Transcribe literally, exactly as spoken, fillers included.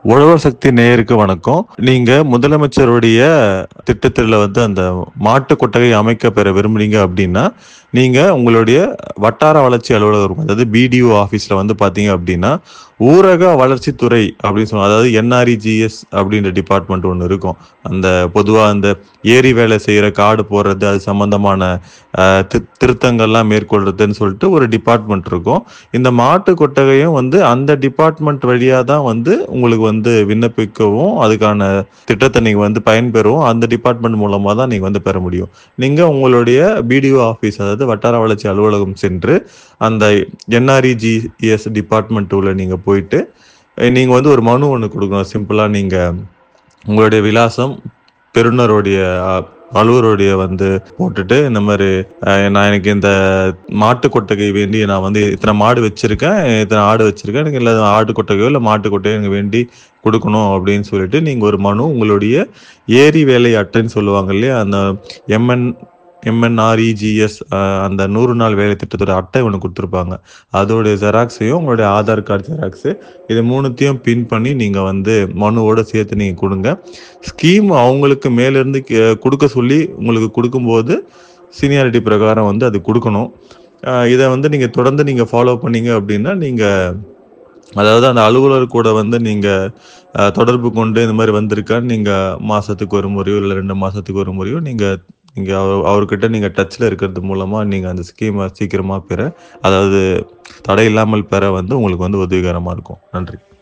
உழவர் சக்தி நேயருக்கு வணக்கம். நீங்க முதலமைச்சருடைய திட்டத்தில வந்து அந்த மாட்டு கொட்டகை அமைக்க பெற விரும்புறீங்க அப்டின்னா, நீங்க உங்களுடைய வட்டார வளர்ச்சி அலுவலகம் அதாவது பிடிஓ ஆஃபீஸ்ல வந்து பார்த்தீங்க அப்டின்னா, ஊரக வளர்ச்சித்துறை அப்டின்னு சொல்லுவாங்க. அதாவது என்ஆர்இஜிஎஸ் அப்டின்ற டிபார்ட்மெண்ட் ஒண்ணு இருக்கும். அந்த பொதுவா அந்த ஏரி வேலை செய்ற காடு போடுறது, அது சம்மந்தமான அ தி திருத்தங்கள்லாம் மேற்கொள்றதுன்னு சொல்லிட்டு ஒரு டிபார்ட்மெண்ட் இருக்கும். இந்த மாட்டு கொட்டகையும் வந்து அந்த டிபார்ட்மெண்ட் வழியா தான் வந்து உங்களுக்கு வந்து விண்ணப்பிக்கவும், அதுக்கான திட்டத்த நீங்க வந்து பயன்பெறவும் அந்த டிபார்ட்மெண்ட் மூலமா தான் நீங்க வந்து பெற முடியும். நீங்க உங்களுடைய பிடிஓ ஆஃபீஸ் அதாவது வட்டார வளர்ச்சி அலுவலகம் சென்று, அந்த என்ஆர்இஜிஎஸ் டிபார்ட்மெண்ட் உள்ள நீங்க போயிட்டு, அ நீங்க வந்து ஒரு மனு ஒண்ணு குடுக்கணும். சிம்பிளா நீங்க உங்களுடைய விலாசம், பெறுநருடைய அ அலுவலருடைய வந்து போட்டுட்டு, இந்த மாரி அ நான் எனக்கு இந்த மாட்டு கொட்டகை வேண்டி நான் வந்து இத்தன மாடு வச்சிருக்கேன், இத்தன ஆடு வச்சிருக்கேன். எனக்கு இல்ல ஆட்டு கொட்டகையோ, இல்ல மாட்டு கொட்டகையோ எனக்கு வேண்டி குடுக்கணும் அப்படின்னு சொல்லிட்டு, நீங்க ஒரு மனு உங்களுடைய ஏரி வேலை அட்டைன்னு சொல்லுவாங்க இல்லையா? அந்த எம்என் எம்என்ஆர்இஜிஎஸ் அ அந்த நூறு நாள் வேலை திட்டத்தோட அட்டை ஒண்ணு குடுத்துருப்பாங்க. அதோடைய ஜெராக்ஸையும், உங்களுடைய ஆதார் கார்டு ஜெராக்ஸு இது மூணுத்தையும் பின் பண்ணி நீங்க வந்து மனுவோட சேர்த்து நீங்க குடுங்க. ஸ்கீம் அவங்களுக்கு மேலிருந்து கெ குடுக்க சொல்லி உங்களுக்கு குடுக்கும்போது, சீனியாரிட்டி பிரகாரம் வந்து அது குடுக்கணும். அ இத வந்து நீங்க தொடர்ந்து நீங்க ஃபாலோ பண்ணீங்க அப்டின்னா, நீங்க அதாவது அந்த அலுவலர் கூட வந்து நீங்க அ தொடர்பு கொண்டு இந்த மாரி வந்திருக்கான்னு நீங்க மாசத்துக்கு ஒரு முறையோ, இல்ல ரெண்டு மாசத்துக்கு ஒரு முறையோ நீங்க நீங்க அவ அவர்கிட்ட நீங்க டச்ல இருக்கிறது மூலமா நீங்க அந்த ஸ்கீம சீக்கிரமா பெற அதாவது தடை இல்லாமல் பெற வந்து உங்களுக்கு வந்து உதவிகரமா இருக்கும். நன்றி.